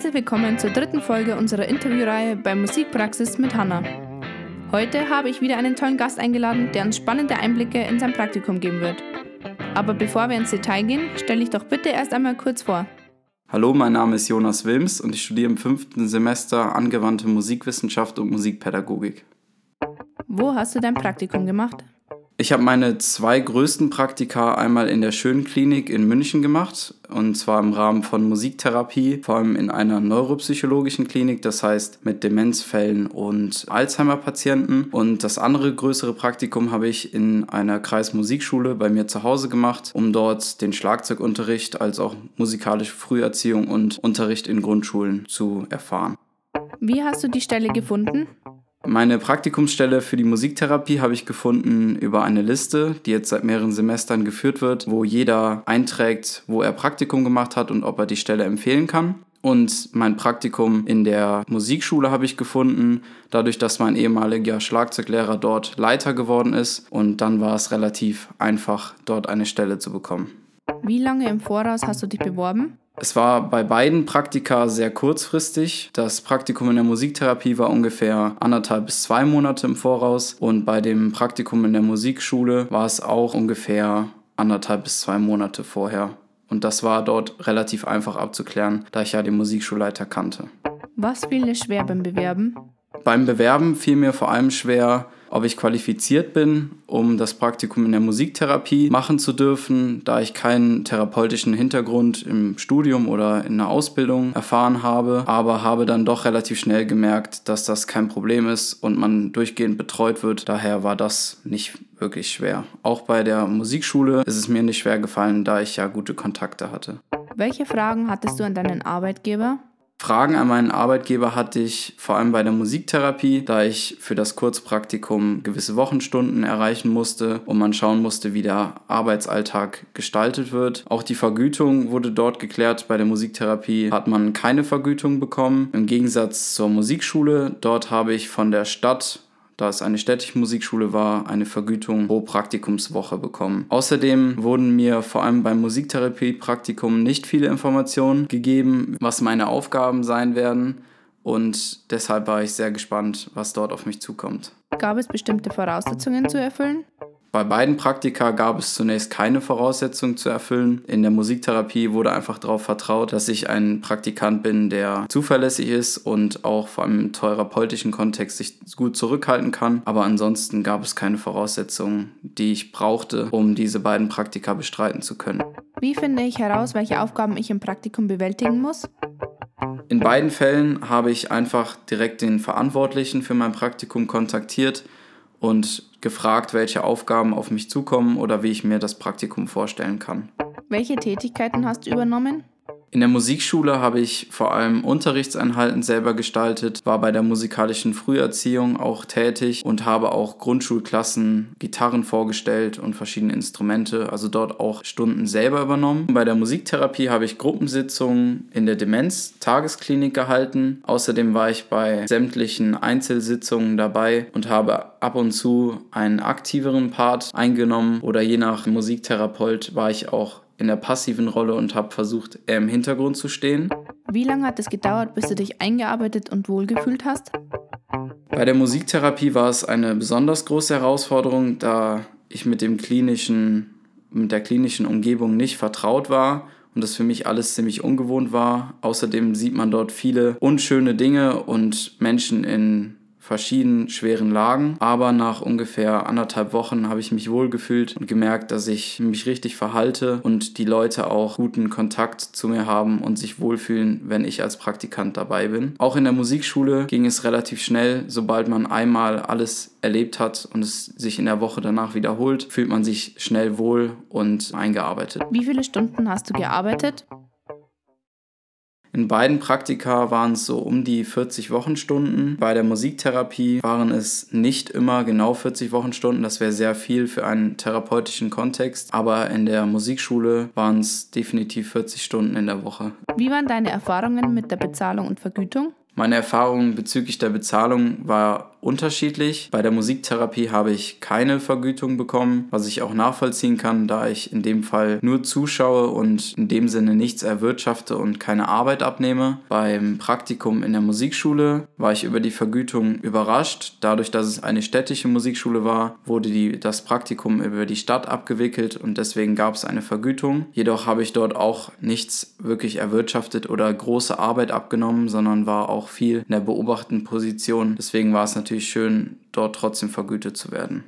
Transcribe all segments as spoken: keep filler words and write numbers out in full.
Herzlich willkommen zur dritten Folge unserer Interviewreihe bei Musikpraxis mit Hannah. Heute habe ich wieder einen tollen Gast eingeladen, der uns spannende Einblicke in sein Praktikum geben wird. Aber bevor wir ins Detail gehen, stelle ich doch bitte erst einmal kurz vor. Hallo, mein Name ist Jonas Wilms und ich studiere im fünften Semester angewandte Musikwissenschaft und Musikpädagogik. Wo hast du dein Praktikum gemacht? Ich habe meine zwei größten Praktika einmal in der Schönklinik in München gemacht, und zwar im Rahmen von Musiktherapie, vor allem in einer neuropsychologischen Klinik, das heißt mit Demenzfällen und Alzheimer-Patienten. Und das andere größere Praktikum habe ich in einer Kreismusikschule bei mir zu Hause gemacht, um dort den Schlagzeugunterricht als auch musikalische Früherziehung und Unterricht in Grundschulen zu erfahren. Wie hast du die Stelle gefunden? Meine Praktikumsstelle für die Musiktherapie habe ich gefunden über eine Liste, die jetzt seit mehreren Semestern geführt wird, wo jeder einträgt, wo er Praktikum gemacht hat und ob er die Stelle empfehlen kann. Und mein Praktikum in der Musikschule habe ich gefunden, dadurch, dass mein ehemaliger Schlagzeuglehrer dort Leiter geworden ist. Und dann war es relativ einfach, dort eine Stelle zu bekommen. Wie lange im Voraus hast du dich beworben? Es war bei beiden Praktika sehr kurzfristig. Das Praktikum in der Musiktherapie war ungefähr anderthalb bis zwei Monate im Voraus und bei dem Praktikum in der Musikschule war es auch ungefähr anderthalb bis zwei Monate vorher. Und das war dort relativ einfach abzuklären, da ich ja den Musikschulleiter kannte. Was fiel dir schwer beim Bewerben? Beim Bewerben fiel mir vor allem schwer, ob ich qualifiziert bin, um das Praktikum in der Musiktherapie machen zu dürfen, da ich keinen therapeutischen Hintergrund im Studium oder in der Ausbildung erfahren habe, aber habe dann doch relativ schnell gemerkt, dass das kein Problem ist und man durchgehend betreut wird. Daher war das nicht wirklich schwer. Auch bei der Musikschule ist es mir nicht schwer gefallen, da ich ja gute Kontakte hatte. Welche Fragen hattest du an deinen Arbeitgeber? Fragen an meinen Arbeitgeber hatte ich vor allem bei der Musiktherapie, da ich für das Kurzpraktikum gewisse Wochenstunden erreichen musste und man schauen musste, wie der Arbeitsalltag gestaltet wird. Auch die Vergütung wurde dort geklärt. Bei der Musiktherapie hat man keine Vergütung bekommen. Im Gegensatz zur Musikschule, dort habe ich von der Stadt, da es eine städtische Musikschule war, eine Vergütung pro Praktikumswoche bekommen. Außerdem wurden mir vor allem beim Musiktherapie-Praktikum nicht viele Informationen gegeben, was meine Aufgaben sein werden, und deshalb war ich sehr gespannt, was dort auf mich zukommt. Gab es bestimmte Voraussetzungen zu erfüllen? Bei beiden Praktika gab es zunächst keine Voraussetzungen zu erfüllen. In der Musiktherapie wurde einfach darauf vertraut, dass ich ein Praktikant bin, der zuverlässig ist und auch vor allem im therapeutischen Kontext sich gut zurückhalten kann. Aber ansonsten gab es keine Voraussetzungen, die ich brauchte, um diese beiden Praktika bestreiten zu können. Wie finde ich heraus, welche Aufgaben ich im Praktikum bewältigen muss? In beiden Fällen habe ich einfach direkt den Verantwortlichen für mein Praktikum kontaktiert und gefragt, welche Aufgaben auf mich zukommen oder wie ich mir das Praktikum vorstellen kann. Welche Tätigkeiten hast du übernommen? In der Musikschule habe ich vor allem Unterrichtseinheiten selber gestaltet, war bei der musikalischen Früherziehung auch tätig und habe auch Grundschulklassen Gitarren vorgestellt und verschiedene Instrumente, also dort auch Stunden selber übernommen. Bei der Musiktherapie habe ich Gruppensitzungen in der Demenz-Tagesklinik gehalten. Außerdem war ich bei sämtlichen Einzelsitzungen dabei und habe ab und zu einen aktiveren Part eingenommen, oder je nach Musiktherapeut war ich auch in der passiven Rolle und habe versucht, eher im Hintergrund zu stehen. Wie lange hat es gedauert, bis du dich eingearbeitet und wohlgefühlt hast? Bei der Musiktherapie war es eine besonders große Herausforderung, da ich mit dem klinischen, mit der klinischen Umgebung nicht vertraut war und das für mich alles ziemlich ungewohnt war. Außerdem sieht man dort viele unschöne Dinge und Menschen in verschiedenen schweren Lagen, aber nach ungefähr anderthalb Wochen habe ich mich wohlgefühlt und gemerkt, dass ich mich richtig verhalte und die Leute auch guten Kontakt zu mir haben und sich wohlfühlen, wenn ich als Praktikant dabei bin. Auch in der Musikschule ging es relativ schnell. Sobald man einmal alles erlebt hat und es sich in der Woche danach wiederholt, fühlt man sich schnell wohl und eingearbeitet. Wie viele Stunden hast du gearbeitet? In beiden Praktika waren es so um die vierzig Wochenstunden. Bei der Musiktherapie waren es nicht immer genau vierzig Wochenstunden. Das wäre sehr viel für einen therapeutischen Kontext. Aber in der Musikschule waren es definitiv vierzig Stunden in der Woche. Wie waren deine Erfahrungen mit der Bezahlung und Vergütung? Meine Erfahrung bezüglich der Bezahlung war unterschiedlich. Bei der Musiktherapie habe ich keine Vergütung bekommen, was ich auch nachvollziehen kann, da ich in dem Fall nur zuschaue und in dem Sinne nichts erwirtschafte und keine Arbeit abnehme. Beim Praktikum in der Musikschule war ich über die Vergütung überrascht. Dadurch, dass es eine städtische Musikschule war, wurde die, das Praktikum über die Stadt abgewickelt und deswegen gab es eine Vergütung. Jedoch habe ich dort auch nichts wirklich erwirtschaftet oder große Arbeit abgenommen, sondern war auch viel in der beobachtenden Position. Deswegen war es natürlich schön, dort trotzdem vergütet zu werden.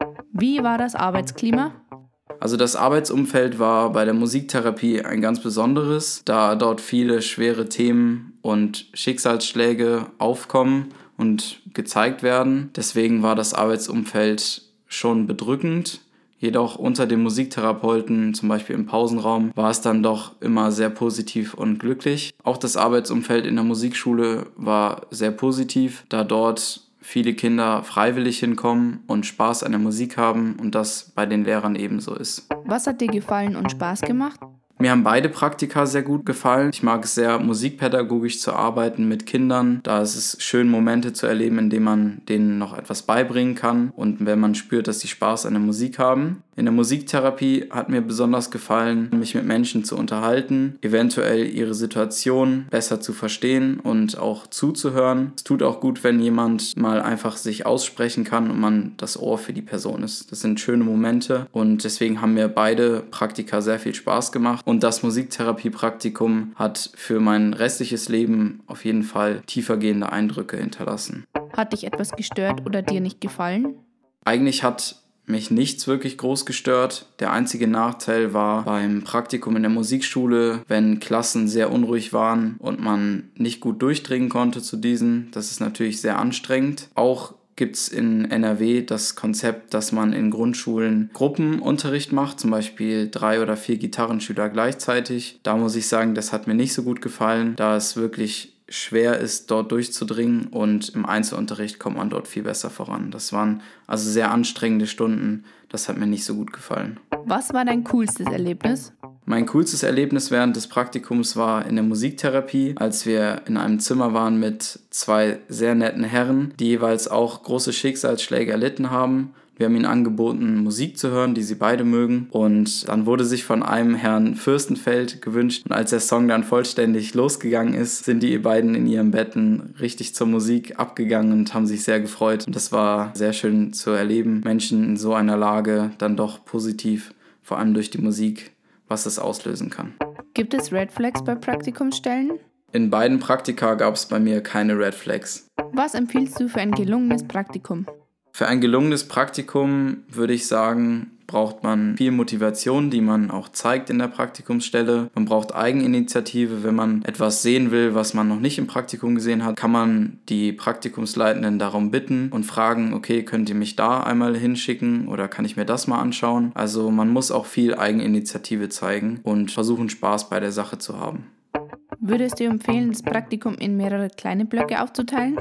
Wie war das Arbeitsklima? Also das Arbeitsumfeld war bei der Musiktherapie ein ganz besonderes, da dort viele schwere Themen und Schicksalsschläge aufkommen und gezeigt werden. Deswegen war das Arbeitsumfeld schon bedrückend. Jedoch unter den Musiktherapeuten, zum Beispiel im Pausenraum, war es dann doch immer sehr positiv und glücklich. Auch das Arbeitsumfeld in der Musikschule war sehr positiv, da dort viele Kinder freiwillig hinkommen und Spaß an der Musik haben und das bei den Lehrern ebenso ist. Was hat dir gefallen und Spaß gemacht? Mir haben beide Praktika sehr gut gefallen. Ich mag es sehr, musikpädagogisch zu arbeiten mit Kindern. Da ist es schön, Momente zu erleben, in denen man denen noch etwas beibringen kann und wenn man spürt, dass sie Spaß an der Musik haben. In der Musiktherapie hat mir besonders gefallen, mich mit Menschen zu unterhalten, eventuell ihre Situation besser zu verstehen und auch zuzuhören. Es tut auch gut, wenn jemand mal einfach sich aussprechen kann und man das Ohr für die Person ist. Das sind schöne Momente und deswegen haben mir beide Praktika sehr viel Spaß gemacht. Und das Musiktherapie-Praktikum hat für mein restliches Leben auf jeden Fall tiefergehende Eindrücke hinterlassen. Hat dich etwas gestört oder dir nicht gefallen? Eigentlich hat mich nichts wirklich groß gestört. Der einzige Nachteil war beim Praktikum in der Musikschule, wenn Klassen sehr unruhig waren und man nicht gut durchdringen konnte zu diesen. Das ist natürlich sehr anstrengend. Auch gibt es in N R W das Konzept, dass man in Grundschulen Gruppenunterricht macht, zum Beispiel drei oder vier Gitarrenschüler gleichzeitig. Da muss ich sagen, das hat mir nicht so gut gefallen, da es wirklich schwer ist, dort durchzudringen und im Einzelunterricht kommt man dort viel besser voran. Das waren also sehr anstrengende Stunden, das hat mir nicht so gut gefallen. Was war dein coolstes Erlebnis? Mein coolstes Erlebnis während des Praktikums war in der Musiktherapie, als wir in einem Zimmer waren mit zwei sehr netten Herren, die jeweils auch große Schicksalsschläge erlitten haben. Wir haben ihnen angeboten, Musik zu hören, die sie beide mögen. Und dann wurde sich von einem Herrn Fürstenfeld gewünscht. Und als der Song dann vollständig losgegangen ist, sind die beiden in ihren Betten richtig zur Musik abgegangen und haben sich sehr gefreut. Und das war sehr schön zu erleben, Menschen in so einer Lage dann doch positiv, vor allem durch die Musik, was das auslösen kann. Gibt es Red Flags bei Praktikumsstellen? In beiden Praktika gab es bei mir keine Red Flags. Was empfiehlst du für ein gelungenes Praktikum? Für ein gelungenes Praktikum würde ich sagen, braucht man viel Motivation, die man auch zeigt in der Praktikumsstelle. Man braucht Eigeninitiative. Wenn man etwas sehen will, was man noch nicht im Praktikum gesehen hat, kann man die Praktikumsleitenden darum bitten und fragen, okay, könnt ihr mich da einmal hinschicken oder kann ich mir das mal anschauen? Also man muss auch viel Eigeninitiative zeigen und versuchen, Spaß bei der Sache zu haben. Würdest du empfehlen, das Praktikum in mehrere kleine Blöcke aufzuteilen?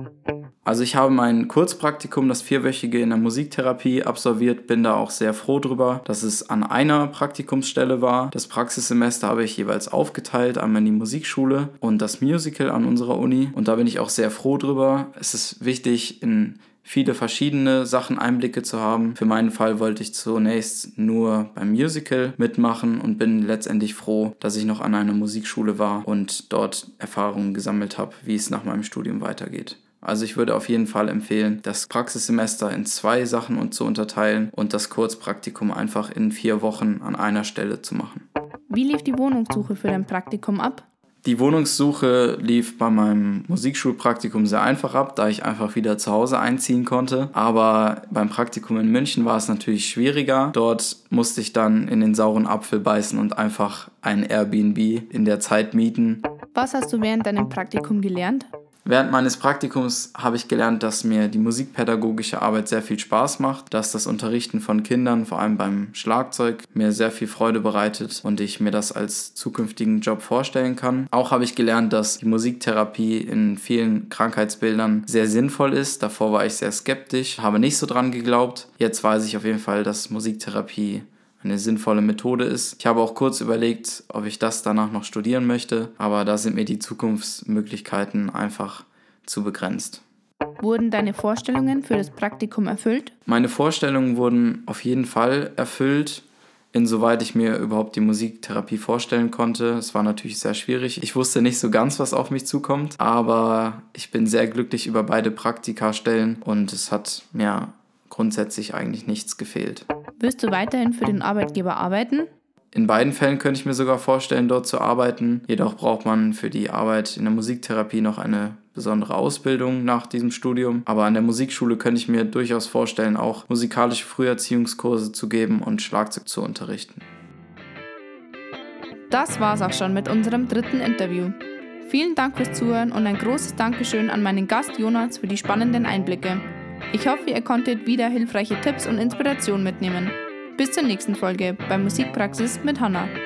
Also ich habe mein Kurzpraktikum, das vierwöchige in der Musiktherapie, absolviert, bin da auch sehr froh drüber, dass es an einer Praktikumsstelle war. Das Praxissemester habe ich jeweils aufgeteilt, einmal in die Musikschule und das Musical an unserer Uni und da bin ich auch sehr froh drüber. Es ist wichtig, in viele verschiedene Sachen Einblicke zu haben. Für meinen Fall wollte ich zunächst nur beim Musical mitmachen und bin letztendlich froh, dass ich noch an einer Musikschule war und dort Erfahrungen gesammelt habe, wie es nach meinem Studium weitergeht. Also ich würde auf jeden Fall empfehlen, das Praxissemester in zwei Sachen zu unterteilen und das Kurzpraktikum einfach in vier Wochen an einer Stelle zu machen. Wie lief die Wohnungssuche für dein Praktikum ab? Die Wohnungssuche lief bei meinem Musikschulpraktikum sehr einfach ab, da ich einfach wieder zu Hause einziehen konnte. Aber beim Praktikum in München war es natürlich schwieriger. Dort musste ich dann in den sauren Apfel beißen und einfach ein Airbnb in der Zeit mieten. Was hast du während deinem Praktikum gelernt? Während meines Praktikums habe ich gelernt, dass mir die musikpädagogische Arbeit sehr viel Spaß macht, dass das Unterrichten von Kindern, vor allem beim Schlagzeug, mir sehr viel Freude bereitet und ich mir das als zukünftigen Job vorstellen kann. Auch habe ich gelernt, dass die Musiktherapie in vielen Krankheitsbildern sehr sinnvoll ist. Davor war ich sehr skeptisch, habe nicht so dran geglaubt. Jetzt weiß ich auf jeden Fall, dass Musiktherapie eine sinnvolle Methode ist. Ich habe auch kurz überlegt, ob ich das danach noch studieren möchte, aber da sind mir die Zukunftsmöglichkeiten einfach zu begrenzt. Wurden deine Vorstellungen für das Praktikum erfüllt? Meine Vorstellungen wurden auf jeden Fall erfüllt, insoweit ich mir überhaupt die Musiktherapie vorstellen konnte. Es war natürlich sehr schwierig. Ich wusste nicht so ganz, was auf mich zukommt, aber ich bin sehr glücklich über beide Praktikastellen und es hat mir grundsätzlich eigentlich nichts gefehlt. Wirst du weiterhin für den Arbeitgeber arbeiten? In beiden Fällen könnte ich mir sogar vorstellen, dort zu arbeiten. Jedoch braucht man für die Arbeit in der Musiktherapie noch eine besondere Ausbildung nach diesem Studium. Aber an der Musikschule könnte ich mir durchaus vorstellen, auch musikalische Früherziehungskurse zu geben und Schlagzeug zu unterrichten. Das war's auch schon mit unserem dritten Interview. Vielen Dank fürs Zuhören und ein großes Dankeschön an meinen Gast Jonas für die spannenden Einblicke. Ich hoffe, ihr konntet wieder hilfreiche Tipps und Inspiration mitnehmen. Bis zur nächsten Folge bei Musikpraxis mit Hannah.